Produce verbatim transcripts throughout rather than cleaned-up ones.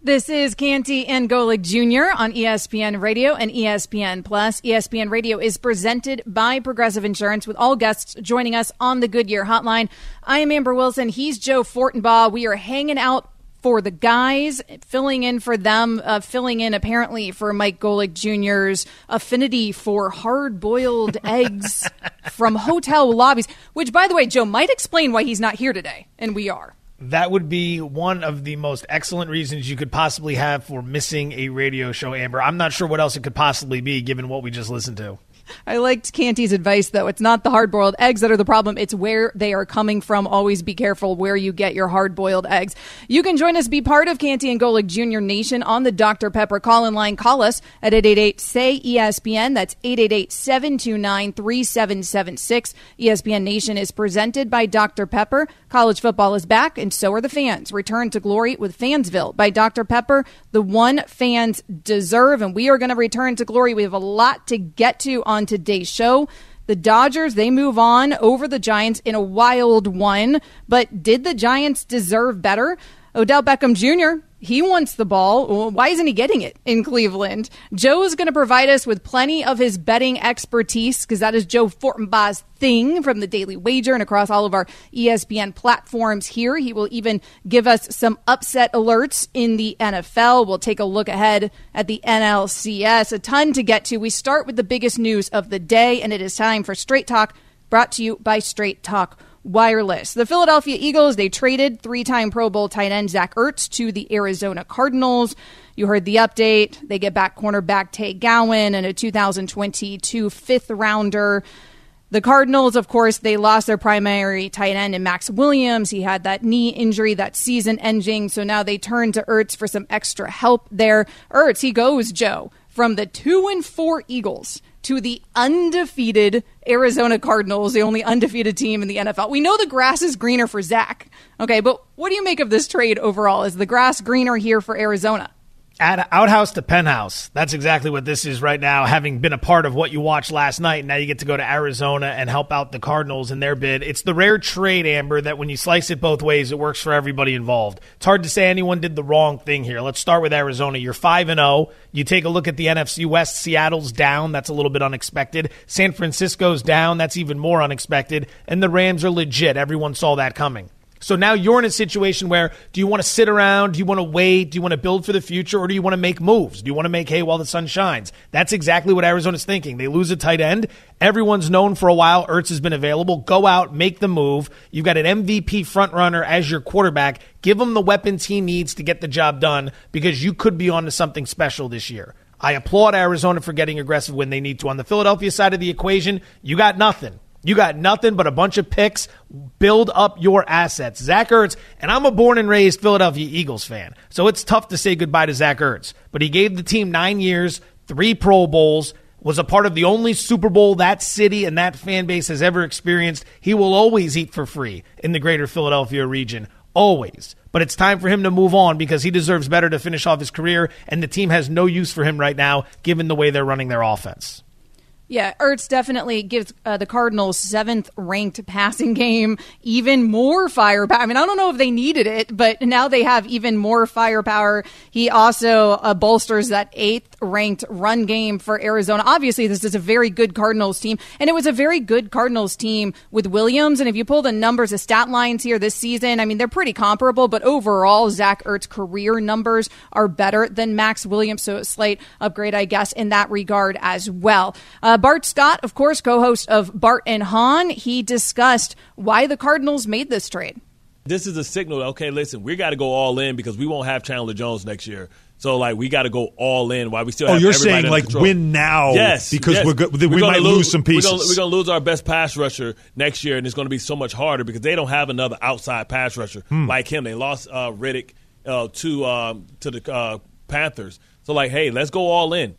This is Canty and Golick Junior on E S P N Radio and E S P N Plus. E S P N Radio is presented by Progressive Insurance, with all guests joining us on the Goodyear Hotline. I am Amber Wilson. He's Joe Fortenbaugh. We are hanging out for the guys, filling in for them, uh, filling in apparently for Mike Golick Junior's affinity for hard-boiled eggs from hotel lobbies, which, by the way, Joe might explain why he's not here today, and we are. That would be one of the most excellent reasons you could possibly have for missing a radio show, Amber. I'm not sure what else it could possibly be, given what we just listened to. I liked Canty's advice, though. It's not the hard-boiled eggs that are the problem. It's where they are coming from. Always be careful where you get your hard-boiled eggs. You can join us, be part of Canty and Golick Junior Nation on the Doctor Pepper call-in line. Call us at eight eight eight, S A Y, E S P N. That's eight eight eight, seven two nine, three seven seven six. E S P N Nation is presented by Doctor Pepper. College football is back, and so are the fans. Return to glory with Fansville by Doctor Pepper, the one fans deserve. And we are going to return to glory. We have a lot to get to on today's show. The Dodgers, they move on over the Giants in a wild one. But did the Giants deserve better? Odell Beckham Junior, he wants the ball. Why isn't he getting it in Cleveland? Joe's going to provide us with plenty of his betting expertise, because that is Joe Fortenbaugh's thing from the Daily Wager and across all of our E S P N platforms here. He will even give us some upset alerts in the N F L. We'll take a look ahead at the N L C S. A ton to get to. We start with the biggest news of the day, and it is time for Straight Talk, brought to you by Straight Talk Wireless. The Philadelphia Eagles, they traded three-time Pro Bowl tight end Zach Ertz to the Arizona Cardinals. You heard the update. They get back cornerback Tay Gowan and a two thousand twenty-two fifth-rounder. The Cardinals, of course, they lost their primary tight end in Max Williams. He had that knee injury, that season-ending, so now they turn to Ertz for some extra help there. Ertz, he goes, Joe, from the two and four Eagles to the undefeated Arizona Cardinals, the only undefeated team in the N F L. We know the grass is greener for Zach. Okay, but what do you make of this trade overall? Is the grass greener here for Arizona? Add outhouse to penthouse. That's exactly what this is right now, having been a part of what you watched last night. Now you get to go to Arizona and help out the Cardinals in their bid. It's the rare trade, Amber, that when you slice it both ways, it works for everybody involved. It's hard to say anyone did the wrong thing here. Let's start with Arizona. You're five and oh. You take a look at the N F C West. Seattle's down. That's a little bit unexpected. San Francisco's down. That's even more unexpected. And the Rams are legit. Everyone saw that coming. So now you're in a situation where, do you want to sit around? Do you want to wait? Do you want to build for the future? Or do you want to make moves? Do you want to make hay while the sun shines? That's exactly what Arizona's thinking. They lose a tight end. Everyone's known for a while Ertz has been available. Go out, make the move. You've got an M V P frontrunner as your quarterback. Give him the weapons he needs to get the job done, because you could be on to something special this year. I applaud Arizona for getting aggressive when they need to. On the Philadelphia side of the equation, you got nothing. You got nothing but a bunch of picks. Build up your assets. Zach Ertz, and I'm a born and raised Philadelphia Eagles fan, so it's tough to say goodbye to Zach Ertz. But he gave the team nine years, three Pro Bowls, was a part of the only Super Bowl that city and that fan base has ever experienced. He will always eat for free in the greater Philadelphia region. Always. But it's time for him to move on, because he deserves better to finish off his career, and the team has no use for him right now, given the way they're running their offense. Yeah, Ertz definitely gives uh, the Cardinals seventh-ranked passing game even more firepower. I mean, I don't know if they needed it, but now they have even more firepower. He also uh, bolsters that eighth-ranked run game for Arizona. Obviously, this is a very good Cardinals team, and it was a very good Cardinals team with Williams. And if you pull the numbers, the stat lines here this season, I mean, they're pretty comparable, but overall, Zach Ertz's career numbers are better than Max Williams, so a slight upgrade, I guess, in that regard as well. Uh, Bart Scott, of course, co-host of Bart and Hahn, he discussed why the Cardinals made this trade. This is a signal, okay, listen, we got to go all in, because we won't have Chandler Jones next year. So, like, we got to go all in while we still oh, have everybody. Oh, you're saying, like, control. win now, yes, because yes. We're go- we we're might lose, lose some pieces. We're going to lose our best pass rusher next year, and it's going to be so much harder because they don't have another outside pass rusher hmm. like him. They lost uh, Riddick uh, to um, to the uh, Panthers. So, like, hey, let's go all in.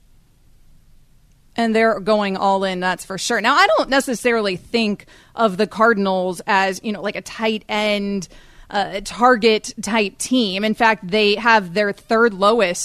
And they're going all in, that's for sure. Now, I don't necessarily think of the Cardinals as, you know, like a tight end, uh, target type team. In fact, they have their third lowest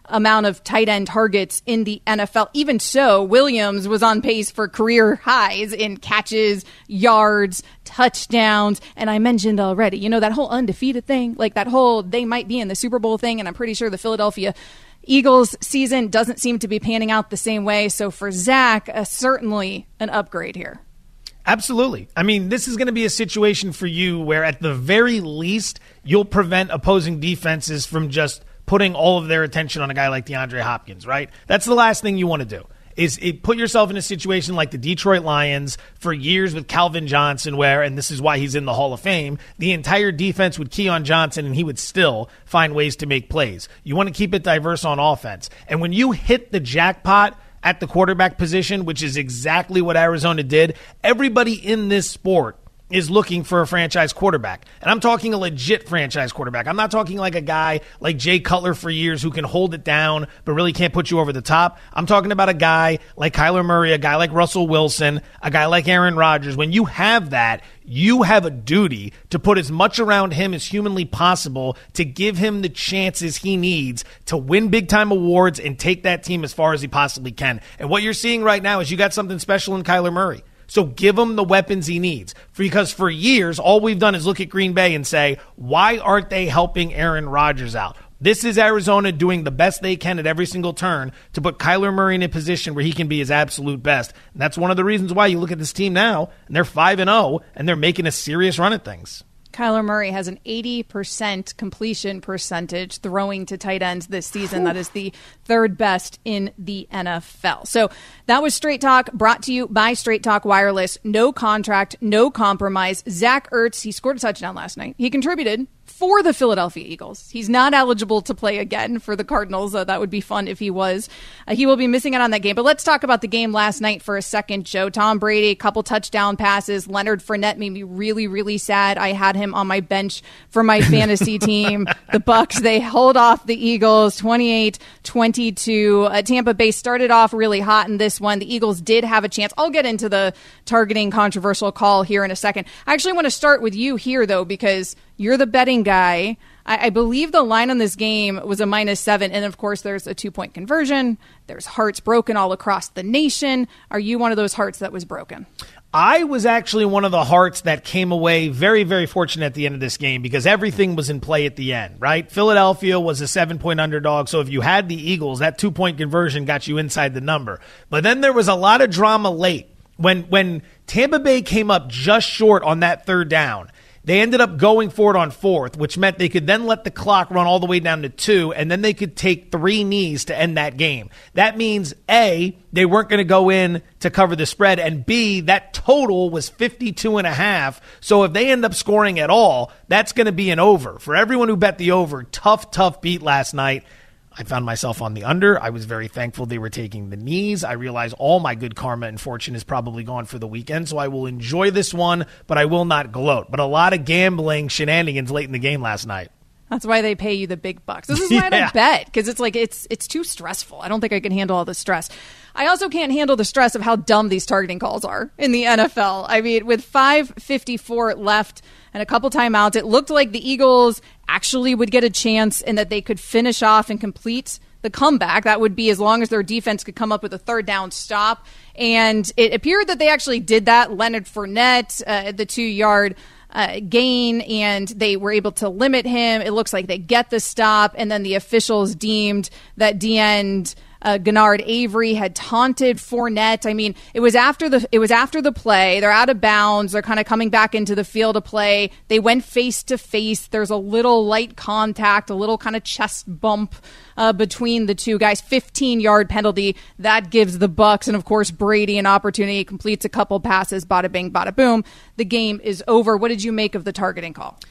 amount of tight end targets in the N F L. Even so, Williams was on pace for career highs in catches, yards, touchdowns. And I mentioned already, you know, that whole undefeated thing, like that whole they might be in the Super Bowl thing. And I'm pretty sure the Philadelphia Eagles season doesn't seem to be panning out the same way. So for Zach, uh, certainly an upgrade here. Absolutely. I mean, this is going to be a situation for you where at the very least, you'll prevent opposing defenses from just putting all of their attention on a guy like DeAndre Hopkins, right? That's the last thing you want to do, is it put yourself in a situation like the Detroit Lions for years with Calvin Johnson where, and this is why he's in the Hall of Fame, the entire defense would key on Johnson and he would still find ways to make plays. You want to keep it diverse on offense. And when you hit the jackpot at the quarterback position, which is exactly what Arizona did, everybody in this sport is looking for a franchise quarterback. And I'm talking a legit franchise quarterback. I'm not talking like a guy like Jay Cutler for years who can hold it down but really can't put you over the top. I'm talking about a guy like Kyler Murray, a guy like Russell Wilson, a guy like Aaron Rodgers. When you have that, you have a duty to put as much around him as humanly possible to give him the chances he needs to win big-time awards and take that team as far as he possibly can. And what you're seeing right now is you got something special in Kyler Murray. So give him the weapons he needs. Because for years, all we've done is look at Green Bay and say, why aren't they helping Aaron Rodgers out? This is Arizona doing the best they can at every single turn to put Kyler Murray in a position where he can be his absolute best. And that's one of the reasons why you look at this team now, and they're five and oh, and they're making a serious run at things. Kyler Murray has an eighty percent completion percentage throwing to tight ends this season. That is the third best in the N F L. So that was Straight Talk, brought to you by Straight Talk Wireless. No contract, no compromise. Zach Ertz, he scored a touchdown last night. He contributed for the Philadelphia Eagles. He's not eligible to play again for the Cardinals. Uh, that would be fun if he was. Uh, he will be missing out on that game. But let's talk about the game last night for a second, Joe. Tom Brady, a couple touchdown passes. Leonard Fournette made me really, really sad. I had him on my bench for my fantasy team. The Bucks, they hold off the Eagles twenty-eight twenty-two. Uh, Tampa Bay started off really hot in this one. The Eagles did have a chance. I'll get into the targeting controversial call here in a second. I actually want to start with you here, though, because you're the betting guy. I, I believe the line on this game was a minus seven. And, of course, there's a two-point conversion. There's hearts broken all across the nation. Are you one of those hearts that was broken? I was actually one of the hearts that came away very, very fortunate at the end of this game because everything was in play at the end, right? Philadelphia was a seven-point underdog, so if you had the Eagles, that two-point conversion got you inside the number. But then there was a lot of drama late. When, when Tampa Bay came up just short on that third down, they ended up going for it on fourth, which meant they could then let the clock run all the way down to two, and then they could take three knees to end that game. That means, A, they weren't going to go in to cover the spread, and B, that total was fifty-two and a half. So if they end up scoring at all, that's going to be an over. For everyone who bet the over, tough, tough beat last night. I found myself on the under. I was very thankful they were taking the knees. I realize all my good karma and fortune is probably gone for the weekend, so I will enjoy this one, but I will not gloat. But a lot of gambling shenanigans late in the game last night. That's why they pay you the big bucks. This is why yeah. I don't bet, because it's like it's it's too stressful. I don't think I can handle all the stress. I also can't handle the stress of how dumb these targeting calls are in the N F L. I mean, with five fifty-four left and a couple timeouts, it looked like the Eagles actually would get a chance and that they could finish off and complete the comeback. That would be as long as their defense could come up with a third down stop. And it appeared that they actually did that. Leonard Fournette, uh, the two-yard Uh, gain, and they were able to limit him. It looks like they get the stop, and then the officials deemed that DeAnd uh, Gennard Avery had taunted Fournette. I mean, it was after the it was after the play. They're out of bounds. They're kind of coming back into the field of play. They went face to face. There's a little light contact, a little kind of chest bump uh, between the two guys. fifteen-yard penalty that gives the Bucks and of course Brady an opportunity. Completes a couple passes. Bada bing, bada boom. The game is over. What did you make of the targeting call?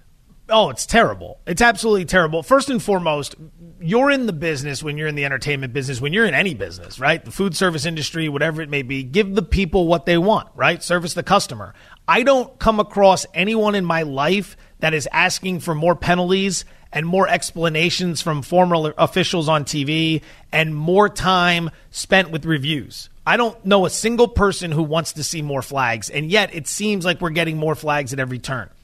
Oh, it's terrible. It's absolutely terrible. First and foremost, you're in the business when you're in the entertainment business, when you're in any business, right? The food service industry, whatever it may be, give the people what they want, right? Service the customer. I don't come across anyone in my life that is asking for more penalties and more explanations from former officials on T V and more time spent with reviews. I don't know a single person who wants to see more flags, and yet it seems like we're getting more flags at every turn.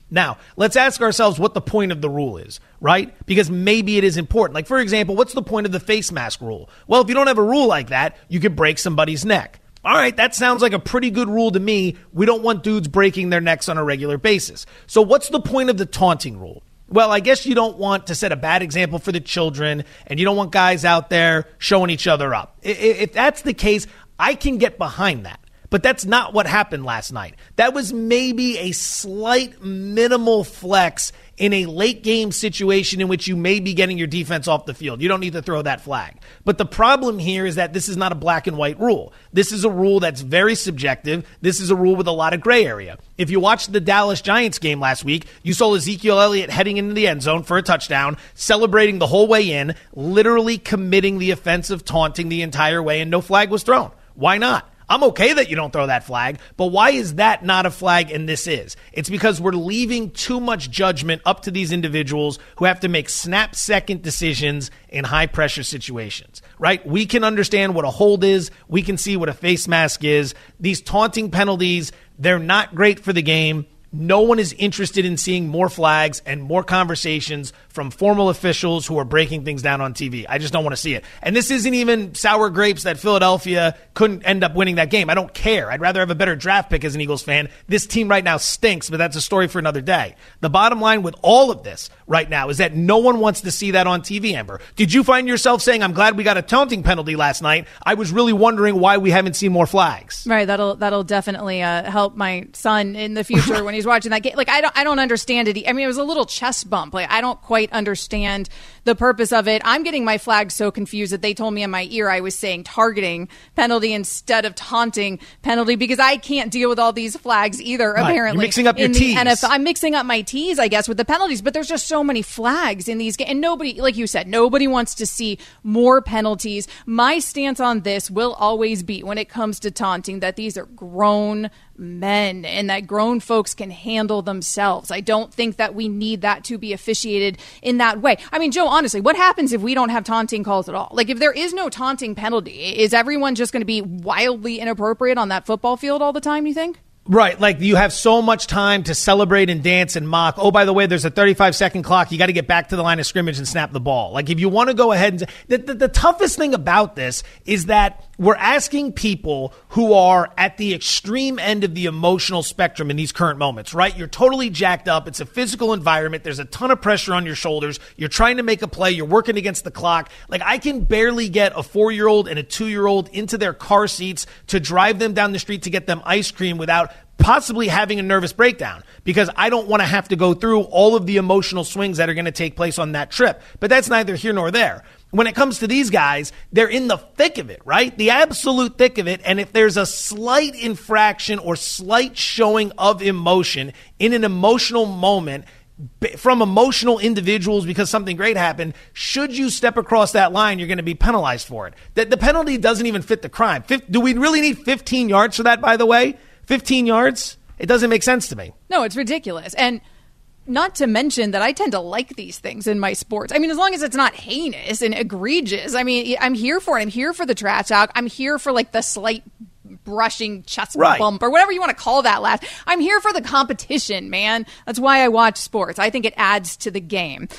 Now, let's ask ourselves what the point of the rule is, right? Because maybe it is important. Like, for example, what's the point of the face mask rule? Well, if you don't have a rule like that, you could break somebody's neck. All right, that sounds like a pretty good rule to me. We don't want dudes breaking their necks on a regular basis. So what's the point of the taunting rule? Well, I guess you don't want to set a bad example for the children, and you don't want guys out there showing each other up. If that's the case, I can get behind that. But that's not what happened last night. That was maybe a slight minimal flex in a late game situation in which you may be getting your defense off the field. You don't need to throw that flag. But the problem here is that this is not a black and white rule. This is a rule that's very subjective. This is a rule with a lot of gray area. If you watched the Dallas Giants game last week, you saw Ezekiel Elliott heading into the end zone for a touchdown, celebrating the whole way in, literally committing the offense of taunting the entire way, and no flag was thrown. Why not? I'm okay that you don't throw that flag, but why is that not a flag and this is? It's because we're leaving too much judgment up to these individuals who have to make snap-second decisions in high-pressure situations, right? We can understand what a hold is. We can see what a face mask is. These taunting penalties, they're not great for the game. No one is interested in seeing more flags and more conversations from formal officials who are breaking things down on T V. I just don't want to see it. And this isn't even sour grapes that Philadelphia couldn't end up winning that game. I don't care. I'd rather have a better draft pick as an Eagles fan. This team right now stinks, but that's a story for another day. The bottom line with all of this right now is that no one wants to see that on T V, Amber. Did you find yourself saying, I'm glad we got a taunting penalty last night? I was really wondering why we haven't seen more flags. Right. That'll that'll definitely uh, help my son in the future when he's watching that game. Like, I don't I don't understand it. I mean, it was a little chest bump. Like, I don't quite understand the purpose of it. I'm getting my flags so confused that they told me in my ear I was saying targeting penalty instead of taunting penalty because I can't deal with all these flags either, right. apparently. You're mixing up your T's. N F L. I'm mixing up my T's, I guess, with the penalties, but there's just so many flags in these games. And nobody, like you said, nobody wants to see more penalties. My stance on this will always be, when it comes to taunting, that these are grown men and that grown folks can handle themselves. I don't think that we need that to be officiated in that way. I mean, Joe, honestly, what happens if we don't have taunting calls at all? Like, if there is no taunting penalty, is everyone just going to be wildly inappropriate on that football field all the time, you think? Right, like you have so much time to celebrate and dance and mock. Oh, by the way, there's a thirty-five second clock. You got to get back to the line of scrimmage and snap the ball. Like, if you want to go ahead and the, the, the toughest thing about this is that we're asking people who are at the extreme end of the emotional spectrum in these current moments, right? You're totally jacked up. It's a physical environment. There's a ton of pressure on your shoulders. You're trying to make a play. You're working against the clock. Like, I can barely get a four-year-old and a two-year-old into their car seats to drive them down the street to get them ice cream without possibly having a nervous breakdown, because I don't want to have to go through all of the emotional swings that are going to take place on that trip. But that's neither here nor there. When it comes to these guys, they're in the thick of it, right? The absolute thick of it. And if there's a slight infraction or slight showing of emotion in an emotional moment from emotional individuals because something great happened, should you step across that line, you're going to be penalized for it. The, the penalty doesn't even fit the crime. Fif- do we really need fifteen yards for that, by the way? fifteen yards? It doesn't make sense to me. No, it's ridiculous. And not to mention that I tend to like these things in my sports. I mean, as long as it's not heinous and egregious. I mean, I'm here for it. I'm here for the trash talk. I'm here for, like, the slight brushing chest right. bump or whatever you want to call that last. I'm here for the competition, man. That's why I watch sports. I think it adds to the game.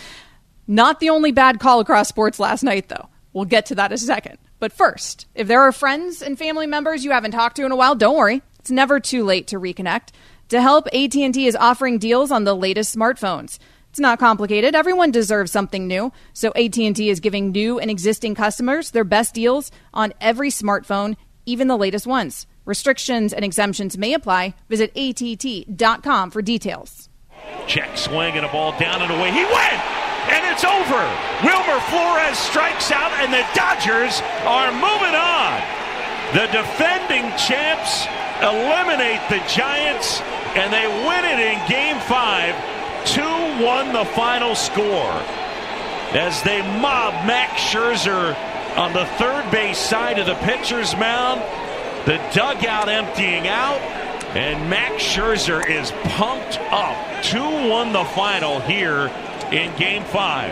Not the only bad call across sports last night, though. We'll get to that in a second. But first, if there are friends and family members you haven't talked to in a while, don't worry. It's never too late to reconnect. To help, A T and T is offering deals on the latest smartphones. It's not complicated. Everyone deserves something new. So A T and T is giving new and existing customers their best deals on every smartphone, even the latest ones. Restrictions and exemptions may apply. Visit A T T dot com for details. Check swing and a ball down and away. He went! And it's over! Wilmer Flores strikes out and the Dodgers are moving on. The defending champs eliminate the Giants, and they win it in Game five. two one the final score. As they mob Max Scherzer on the third base side of the pitcher's mound, the dugout emptying out, and Max Scherzer is pumped up. two one the final here in Game five.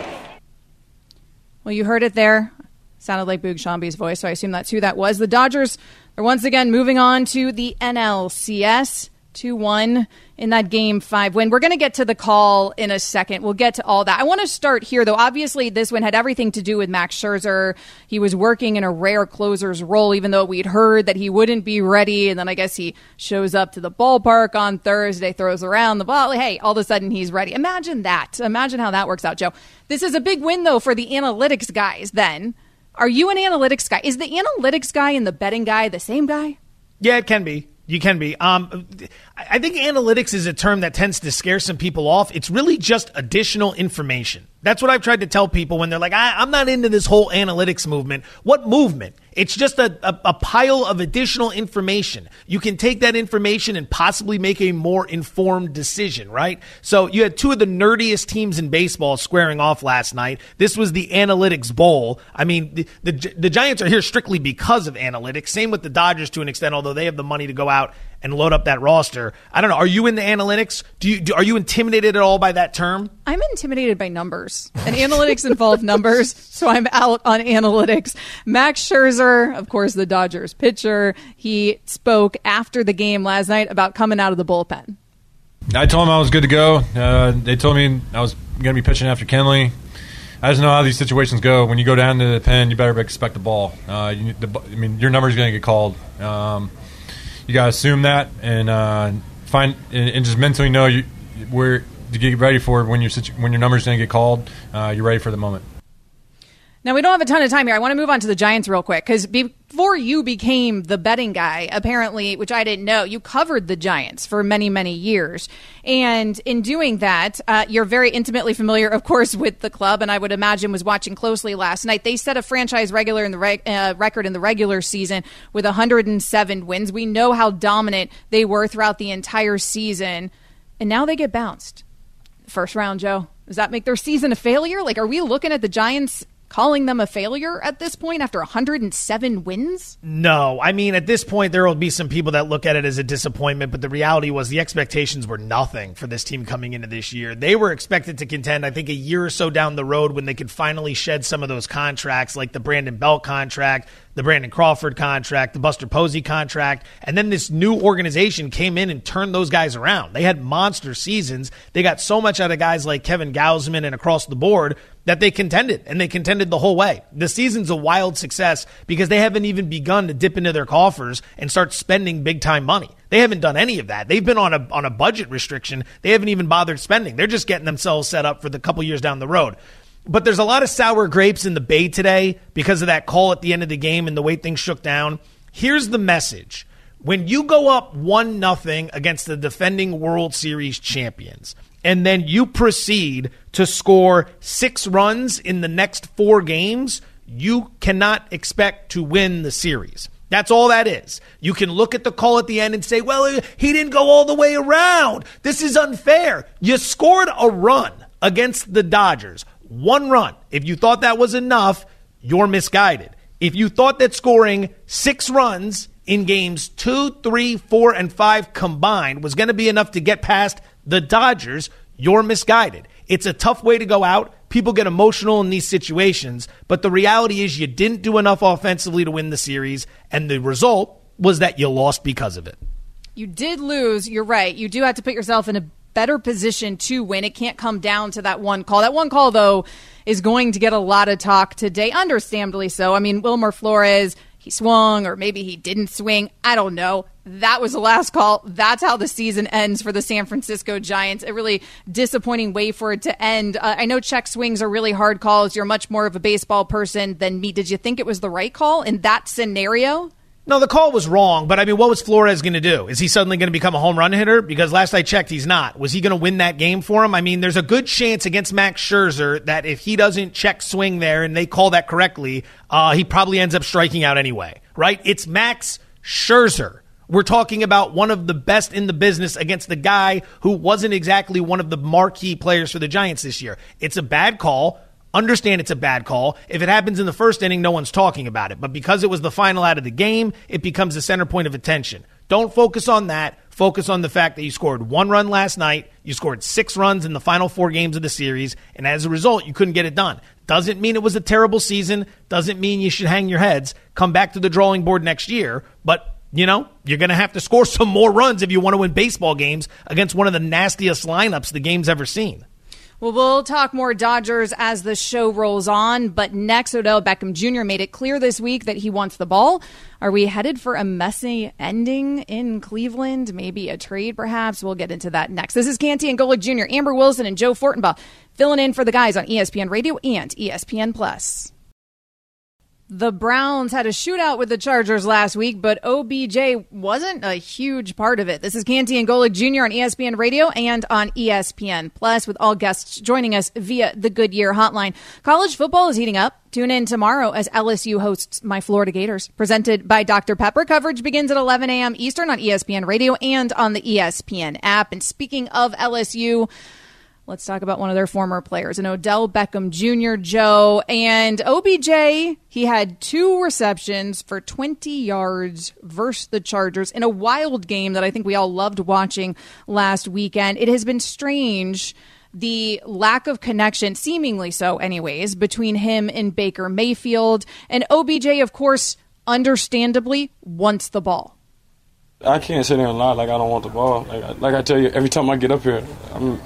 Well, you heard it there. Sounded like Boog Shambi's voice, so I assume that's who that was. The Dodgers are once again moving on to the N L C S. two one in that game five win. We're going to get to the call in a second. We'll get to all that. I want to start here, though. Obviously, this one had everything to do with Max Scherzer. He was working in a rare closer's role, even though we'd heard that he wouldn't be ready. And then I guess he shows up to the ballpark on Thursday, throws around the ball. Hey, all of a sudden he's ready. Imagine that. Imagine how that works out, Joe. This is a big win, though, for the analytics guys then. Are you an analytics guy? Is the analytics guy and the betting guy the same guy? Yeah, it can be. You can be. Um, I think analytics is a term that tends to scare some people off. It's really just additional information. That's what I've tried to tell people when they're like, I, I'm not into this whole analytics movement. What movement? It's just a, a, a pile of additional information. You can take that information and possibly make a more informed decision, right? So you had two of the nerdiest teams in baseball squaring off last night. This was the Analytics Bowl. I mean, the, the, the Giants are here strictly because of analytics. Same with the Dodgers to an extent, although they have the money to go out and load up that roster. I don't know. Are you into analytics? Do you do, are you intimidated at all by that term? I'm intimidated by numbers, and analytics involve numbers, so I'm out on analytics. Max Scherzer, of course, the Dodgers pitcher, he spoke after the game last night about coming out of the bullpen. I told him I was good to go. Uh, they told me I was going to be pitching after Kenley. I just know how these situations go. When you go down to the pen, you better expect the ball. Uh, you, the, I mean, your number's going to get called. Um, You got to assume that and uh, find and, and just mentally know you where to get ready for when your when your number's going to get called. Uh, you're ready for the moment. Now, we don't have a ton of time here. I want to move on to the Giants real quick because before you became the betting guy, apparently, which I didn't know, you covered the Giants for many, many years. And in doing that, uh, you're very intimately familiar, of course, with the club, and I would imagine was watching closely last night. They set a franchise regular in the reg- uh, record in the regular season with one hundred seven wins. We know how dominant they were throughout the entire season, and now they get bounced. First round, Joe. Does that make their season a failure? Like, are we looking at the Giants calling them a failure at this point after one hundred seven wins? No. I mean, at this point, there will be some people that look at it as a disappointment, but the reality was the expectations were nothing for this team coming into this year. They were expected to contend, I think, a year or so down the road when they could finally shed some of those contracts, like the Brandon Belt contract, the Brandon Crawford contract, the Buster Posey contract, and then this new organization came in and turned those guys around. They had monster seasons. They got so much out of guys like Kevin Gausman and across the board that they contended, and they contended the whole way. The season's a wild success because they haven't even begun to dip into their coffers and start spending big-time money. They haven't done any of that. They've been on a on a budget restriction. They haven't even bothered spending. They're just getting themselves set up for the couple years down the road. But there's a lot of sour grapes in the Bay today because of that call at the end of the game and the way things shook down. Here's the message. When you go up one nothing against the defending World Series champions, and then you proceed to score six runs in the next four games, you cannot expect to win the series. That's all that is. You can look at the call at the end and say, well, he didn't go all the way around. This is unfair. You scored a run against the Dodgers. One run. If you thought that was enough, you're misguided. If you thought that scoring six runs in games two, three, four, and five combined was going to be enough to get past the Dodgers, you're misguided. It's a tough way to go out. People get emotional in these situations, but the reality is you didn't do enough offensively to win the series, and the result was that you lost because of it. You did lose. You're right. You do have to put yourself in a better position to win. It can't come down to that one call. That one call, though, is going to get a lot of talk today, understandably so. I mean, Wilmer Flores, he swung, or maybe he didn't swing. I don't know. That was the last call. That's how the season ends for the San Francisco Giants. A really disappointing way for it to end. Uh, I know check swings are really hard calls. You're much more of a baseball person than me. Did you think it was the right call in that scenario? No, the call was wrong, but I mean, what was Flores going to do? Is he suddenly going to become a home run hitter? Because last I checked, he's not. Was he going to win that game for him? I mean, there's a good chance against Max Scherzer that if he doesn't check swing there and they call that correctly, uh, he probably ends up striking out anyway, right? It's Max Scherzer. We're talking about one of the best in the business against the guy who wasn't exactly one of the marquee players for the Giants this year. It's a bad call. Understand it's a bad call. If it happens in the first inning, no one's talking about it. But because it was the final out of the game, it becomes the center point of attention. Don't focus on that. Focus on the fact that you scored one run last night. You scored six runs in the final four games of the series. And as a result, you couldn't get it done. Doesn't mean it was a terrible season. Doesn't mean you should hang your heads. Come back to the drawing board next year. But You know, you're going to have to score some more runs if you want to win baseball games against one of the nastiest lineups the game's ever seen. Well, we'll talk more Dodgers as the show rolls on, but next, Odell Beckham Junior made it clear this week that he wants the ball. Are we headed for a messy ending in Cleveland? Maybe a trade, perhaps? We'll get into that next. This is Canty and Golick Junior, Amber Wilson and Joe Fortenbaugh filling in for the guys on E S P N Radio and E S P N Plus. The Browns had a shootout with the Chargers last week, but O B J wasn't a huge part of it. This is Canty and Golick Junior on E S P N Radio and on E S P N Plus, with all guests joining us via the Goodyear Hotline. College football is heating up. Tune in tomorrow as L S U hosts my Florida Gators. Presented by Doctor Pepper. Coverage begins at eleven a.m. Eastern on E S P N Radio and on the E S P N app. And speaking of L S U, let's talk about one of their former players, and Odell Beckham Junior, Joe. And O B J, he had two receptions for twenty yards versus the Chargers in a wild game that I think we all loved watching last weekend. It has been strange, the lack of connection, seemingly so anyways, between him and Baker Mayfield. And O B J, of course, understandably wants the ball. I can't sit there and lie like I don't want the ball. Like, like I tell you, every time I get up here, I'm...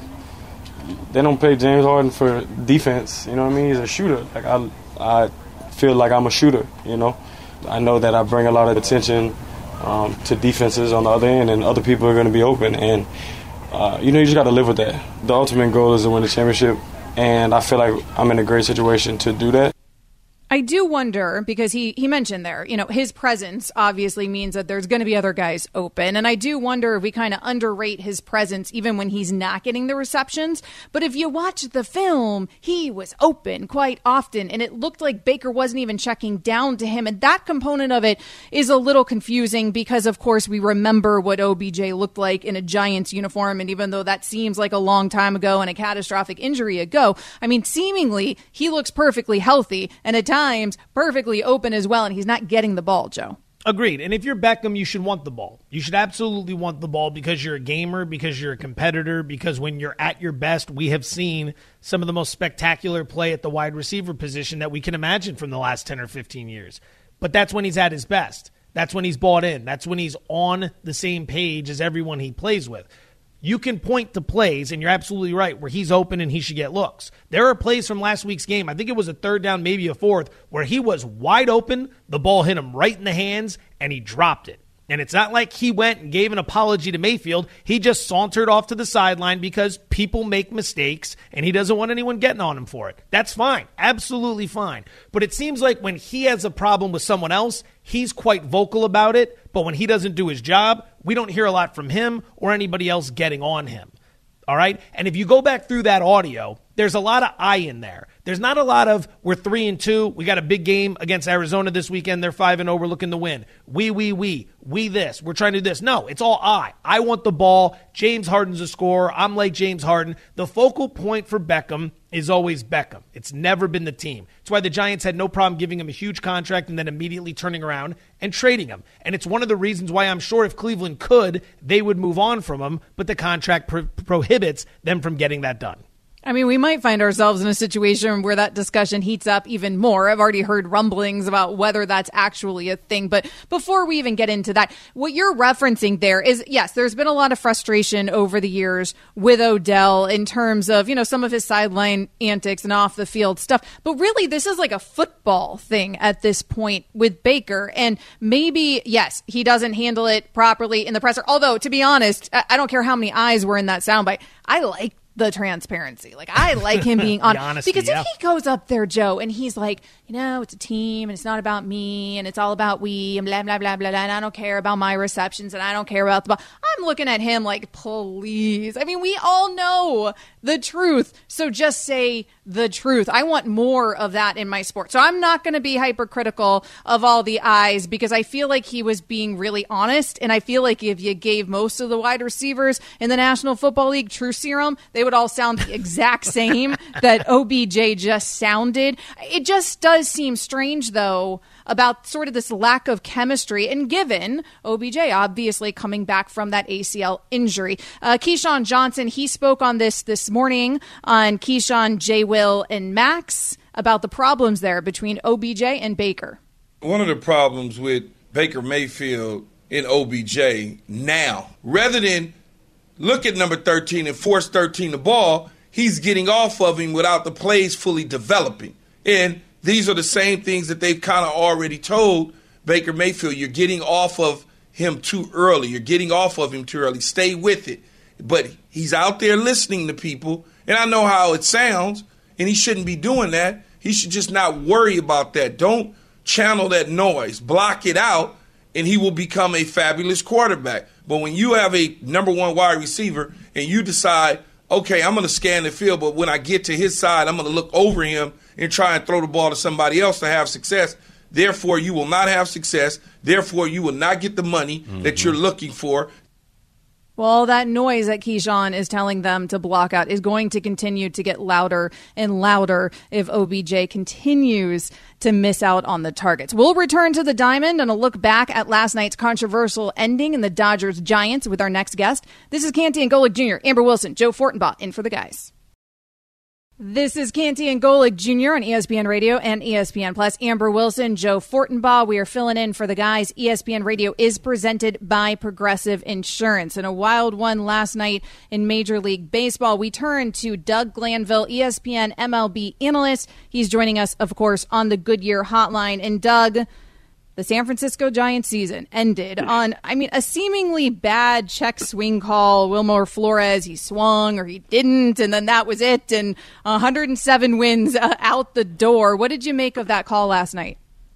They don't pay James Harden for defense, you know what I mean? He's a shooter. Like I, I feel like I'm a shooter, you know. I know that I bring a lot of attention um, to defenses on the other end, and other people are going to be open. And uh, you know, you just got to live with that. The ultimate goal is to win the championship, and I feel like I'm in a great situation to do that. I do wonder, because he, he mentioned there, you know, his presence obviously means that there's going to be other guys open. And I do wonder if we kind of underrate his presence even when he's not getting the receptions. But if you watch the film, he was open quite often. And it looked like Baker wasn't even checking down to him. And that component of it is a little confusing because, of course, we remember what O B J looked like in a Giants uniform. And even though that seems like a long time ago and a catastrophic injury ago, I mean, seemingly he looks perfectly healthy and at times perfectly open as well, and he's not getting the ball, Joe. Agreed. And if you're Beckham, you should want the ball. You should absolutely want the ball because you're a gamer, because you're a competitor, because when you're at your best, we have seen some of the most spectacular play at the wide receiver position that we can imagine from the last ten or fifteen years. But that's when he's at his best. That's when he's bought in. That's when he's on the same page as everyone he plays with. You can point to plays, and you're absolutely right, where he's open and he should get looks. There are plays from last week's game, I think it was a third down, maybe a fourth, where he was wide open, the ball hit him right in the hands, and he dropped it. And it's not like he went and gave an apology to Mayfield. He just sauntered off to the sideline because people make mistakes, and he doesn't want anyone getting on him for it. That's fine. Absolutely fine. But it seems like when he has a problem with someone else, he's quite vocal about it. But when he doesn't do his job, we don't hear a lot from him or anybody else getting on him. All right? And if you go back through that audio, there's a lot of I in there. There's not a lot of we're three and two. We got a big game against Arizona this weekend. They're five and oh. We're looking to win. We, we, we, we this. We're trying to do this. No, it's all I. I want the ball. James Harden's a scorer. I'm like James Harden. The focal point for Beckham is always Beckham. It's never been the team. It's why the Giants had no problem giving him a huge contract and then immediately turning around and trading him. And it's one of the reasons why I'm sure if Cleveland could, they would move on from him, but the contract pro- prohibits them from getting that done. I mean, we might find ourselves in a situation where that discussion heats up even more. I've already heard rumblings about whether that's actually a thing. But before we even get into that, what you're referencing there is, yes, there's been a lot of frustration over the years with Odell in terms of, you know, some of his sideline antics and off the field stuff. But really, this is like a football thing at this point with Baker. And maybe, yes, he doesn't handle it properly in the presser. Although, to be honest, I don't care how many eyes were in that soundbite. I like the transparency. Like, I like him being honest. honesty, because yeah. if he goes up there, Joe, and he's like, you know, it's a team and it's not about me and it's all about we and blah, blah, blah, blah, blah, and I don't care about my receptions and I don't care about the ball. I'm looking at him like, please. I mean, we all know the truth. So just say the truth. I want more of that in my sport. So I'm not going to be hypercritical of all the eyes because I feel like he was being really honest. And I feel like if you gave most of the wide receivers in the National Football League true serum, they would all sound the exact same that O B J just sounded. It just does seem strange, though, about sort of this lack of chemistry. And given O B J obviously coming back from that A C L injury. Uh, Keyshawn Johnson, he spoke on this this morning on Keyshawn, J. Will, and Max about the problems there between O B J and Baker. One of the problems with Baker Mayfield in O B J now. Rather than look at number thirteen and force thirteen the ball, he's getting off of him without the plays fully developing. And these are the same things that they've kind of already told Baker Mayfield. You're getting off of him too early. You're getting off of him too early. Stay with it. But he's out there listening to people, and I know how it sounds, and he shouldn't be doing that. He should just not worry about that. Don't channel that noise. Block it out, and he will become a fabulous quarterback. But when you have a number one wide receiver and you decide, okay, I'm going to scan the field, but when I get to his side, I'm going to look over him and try and throw the ball to somebody else to have success. Therefore, you will not have success. Therefore, you will not get the money mm-hmm. that you're looking for. Well, that noise that Keyshawn is telling them to block out is going to continue to get louder and louder if O B J continues to miss out on the targets. We'll return to the diamond and a look back at last night's controversial ending in the Dodgers-Giants with our next guest. This is Canty and Golic Junior Amber Wilson, Joe Fortenbaugh in for the guys. This is Canty and Golic Junior on E S P N Radio and E S P N Plus. Amber Wilson, Joe Fortenbaugh. We are filling in for the guys. E S P N Radio is presented by Progressive Insurance. And a wild one last night in Major League Baseball. We turn to Doug Glanville, E S P N M L B analyst. He's joining us, of course, on the Goodyear Hotline. And Doug, the San Francisco Giants season ended on, I mean, a seemingly bad check swing call. Wilmer Flores, he swung or he didn't, and then that was it. And one hundred seven wins uh, out the door. What did you make of that call last night?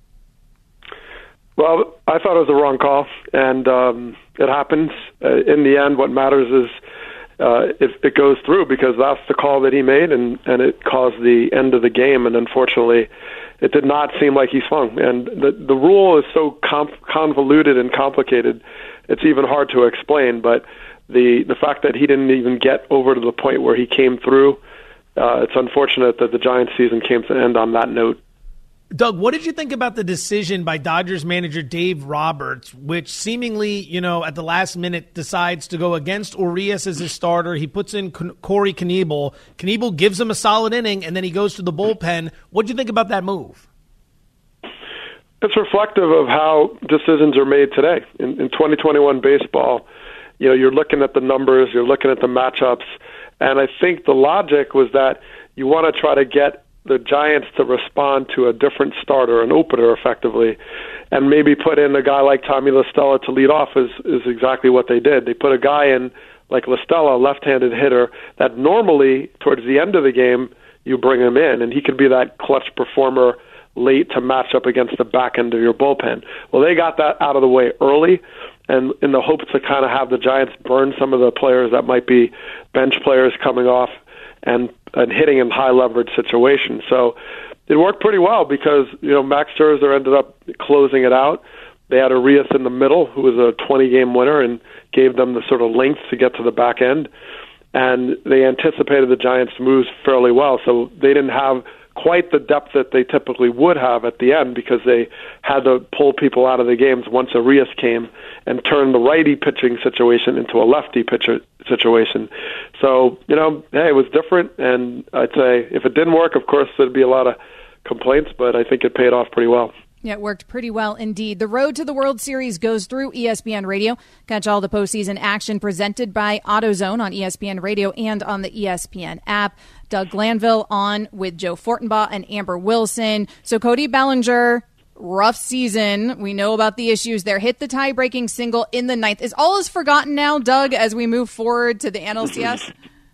Well, I thought it was the wrong call, and um, it happens. Uh, in the end, what matters is uh, if it goes through, because that's the call that he made, and, and it caused the end of the game, and unfortunately, it did not seem like he swung. And the the rule is so com- convoluted and complicated, it's even hard to explain. But the the fact that he didn't even get over to the point where he came through, uh, it's unfortunate that the Giants season came to an end on that note. Doug, what did you think about the decision by Dodgers manager Dave Roberts, which seemingly, you know, at the last minute decides to go against Urias as his starter? He puts in Corey Knebel. Knebel gives him a solid inning, and then he goes to the bullpen. What did you think about that move? It's reflective of how decisions are made today. In, in twenty twenty-one baseball, you know, you're looking at the numbers, you're looking at the matchups, and I think the logic was that you want to try to get the Giants to respond to a different starter, an opener effectively, and maybe put in a guy like Tommy La Stella to lead off is, is exactly what they did. They put a guy in like La Stella, a left-handed hitter, that normally towards the end of the game you bring him in, and he could be that clutch performer late to match up against the back end of your bullpen. Well, they got that out of the way early, and in the hopes to kind of have the Giants burn some of the players that might be bench players coming off and and hitting in high leverage situations. So it worked pretty well because, you know, Max Scherzer ended up closing it out. They had Urias in the middle, who was a twenty-game winner, and gave them the sort of length to get to the back end. And they anticipated the Giants' moves fairly well, so they didn't have quite the depth that they typically would have at the end because they had to pull people out of the games once Urias came and turn the righty pitching situation into a lefty pitcher situation. So, you know, hey, it was different, and I'd say if it didn't work, of course, there'd be a lot of complaints, but I think it paid off pretty well. Yeah, it worked pretty well indeed. The road to the World Series goes through E S P N Radio. Catch all the postseason action presented by AutoZone on E S P N Radio and on the E S P N app. Doug Glanville on with Joe Fortenbaugh and Amber Wilson. So Cody Bellinger, rough season. We know about the issues there. Hit the tie-breaking single in the ninth. Is all is forgotten now, Doug, as we move forward to the N L C S?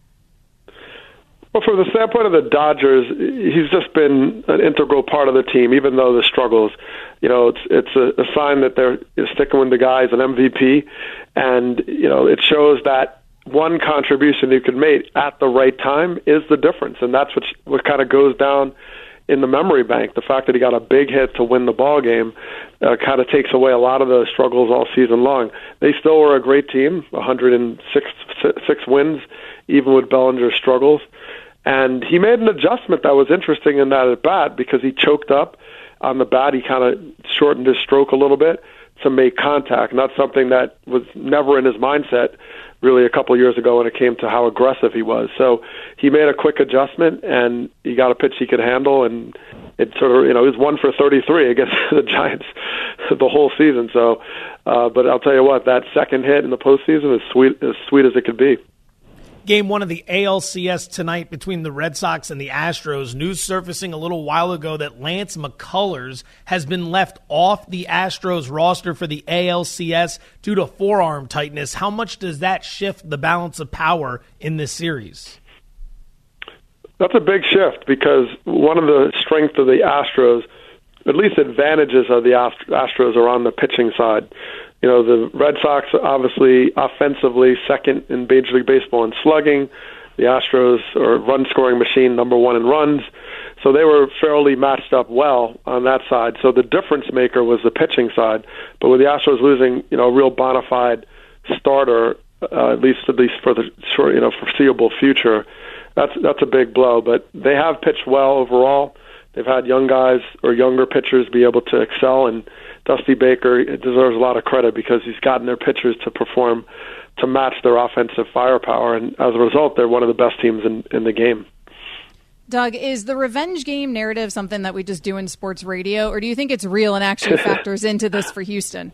Well, from the standpoint of the Dodgers, he's just been an integral part of the team, even though the struggles. You know, it's it's a, a sign that they're sticking with the guy as an M V P, and you know, it shows that one contribution you could make at the right time is the difference, and that's what what kind of goes down in the memory bank. The fact that he got a big hit to win the ball game uh, kind of takes away a lot of the struggles all season long. They still were a great team, one hundred six six wins, even with Bellinger's struggles. And he made an adjustment that was interesting in that at bat because he choked up on the bat. He kind of shortened his stroke a little bit to make contact, not something that was never in his mindset really a couple of years ago when it came to how aggressive he was. So he made a quick adjustment, and he got a pitch he could handle, and it sort of, you know, he was one for thirty-three against the Giants the whole season. So, uh, but I'll tell you what, that second hit in the postseason is sweet, as sweet as it could be. Game one of the A L C S tonight between the Red Sox and the Astros. News surfacing a little while ago that Lance McCullers has been left off the Astros roster for the A L C S due to forearm tightness. How much does that shift the balance of power in this series? That's a big shift because one of the strengths of the Astros, at least advantages of the Astros, are on the pitching side. You know, the Red Sox are obviously offensively second in Major League Baseball in slugging. The Astros are a run-scoring machine, number one in runs. So they were fairly matched up well on that side. So the difference maker was the pitching side. But with the Astros losing, you know, a real bona fide starter, uh, at least at least for the short, you know, foreseeable future, that's that's a big blow. But they have pitched well overall. They've had young guys or younger pitchers be able to excel, and Dusty Baker deserves a lot of credit because he's gotten their pitchers to perform to match their offensive firepower, and as a result, they're one of the best teams in, in the game. Doug, is the revenge game narrative something that we just do in sports radio, or do you think it's real and actually factors into this for Houston?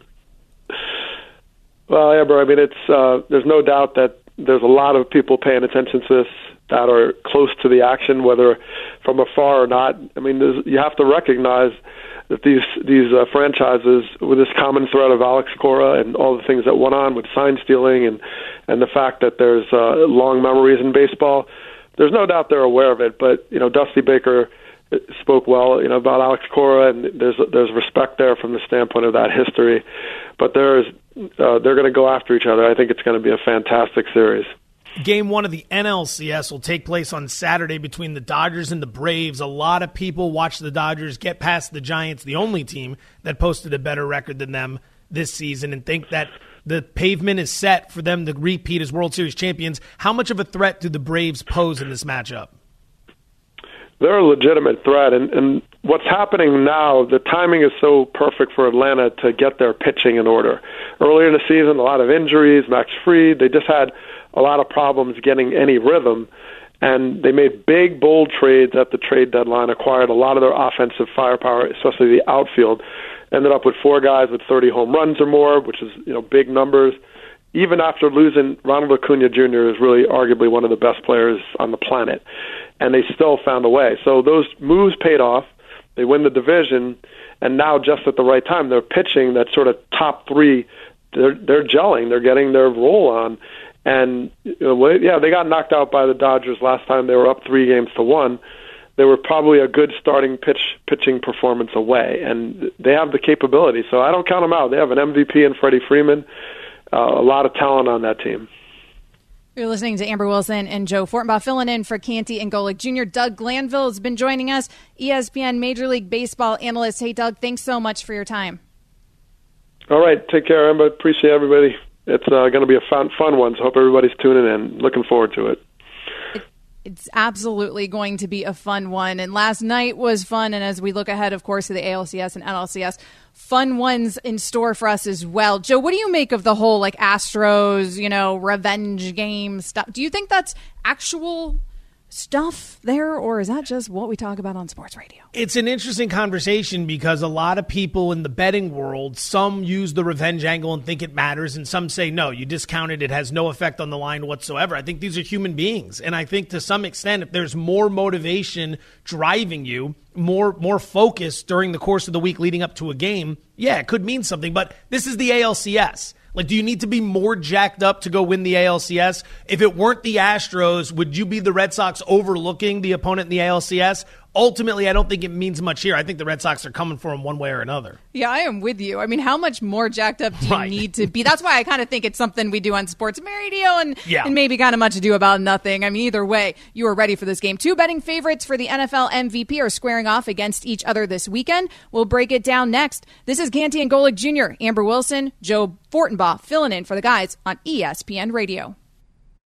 Well, Amber, I mean, it's uh, there's no doubt that there's a lot of people paying attention to this that are close to the action, whether from afar or not. I mean, you have to recognize that these these uh, franchises, with this common thread of Alex Cora and all the things that went on with sign stealing and, and the fact that there's uh, long memories in baseball, there's no doubt they're aware of it. But, you know, Dusty Baker spoke well, you know, about Alex Cora, and there's there's respect there from the standpoint of that history. But there's uh, they're going to go after each other. I think it's going to be a fantastic series. Game one of the N L C S will take place on Saturday between the Dodgers and the Braves. A lot of people watch the Dodgers get past the Giants, the only team that posted a better record than them this season, and think that the pavement is set for them to repeat as World Series champions. How much of a threat do the Braves pose in this matchup? They're a legitimate threat, and, and what's happening now, the timing is so perfect for Atlanta to get their pitching in order. Earlier in the season, a lot of injuries, Max Fried, they just had a lot of problems getting any rhythm, and they made big, bold trades at the trade deadline, acquired a lot of their offensive firepower, especially the outfield, ended up with four guys with thirty home runs or more, which is, you know, big numbers. Even after losing, Ronald Acuna Junior is really arguably one of the best players on the planet, and they still found a way. So those moves paid off. They win the division, and now just at the right time, they're pitching that sort of top three. They're, they're gelling. They're getting their roll on. And, you know, yeah, they got knocked out by the Dodgers last time. They were up three games to one. They were probably a good starting pitch pitching performance away, and they have the capability. So I don't count them out. They have an M V P in Freddie Freeman, uh, a lot of talent on that team. You're listening to Amber Wilson and Joe Fortenbaugh filling in for Canty and Golick Junior Doug Glanville has been joining us, E S P N Major League Baseball analyst. Hey, Doug, thanks so much for your time. All right, take care, Amber. Appreciate everybody. It's uh, going to be a fun, fun one, so hope everybody's tuning in. Looking forward to it. it. It's absolutely going to be a fun one. And last night was fun, and as we look ahead, of course, to the A L C S and N L C S, fun ones in store for us as well. Joe, what do you make of the whole, like, Astros, you know, revenge game stuff? Do you think that's actual stuff there, or is that just what we talk about on sports radio? It's an interesting conversation because a lot of people in the betting world, some use the revenge angle and think it matters, and some say, no, you discount it, it has no effect on the line whatsoever. I think these are human beings, and I think to some extent, if there's more motivation driving you, more more focus during the course of the week leading up to a game, yeah, it could mean something, but this is the A L C S. Like, do you need to be more jacked up to go win the A L C S? If it weren't the Astros, would you be the Red Sox overlooking the opponent in the A L C S? Ultimately, I don't think it means much here. I think the Red Sox are coming for them one way or another. Yeah, I am with you. I mean, how much more jacked up do you right. need to be? That's why I kind of think it's something we do on sports radio and, yeah. and maybe kind of much ado about nothing. I mean, either way, you are ready for this game. Two betting favorites for the N F L M V P are squaring off against each other this weekend. We'll break it down next. This is Canty and Golick Junior Amber Wilson, Joe Fortenbaugh filling in for the guys on E S P N Radio.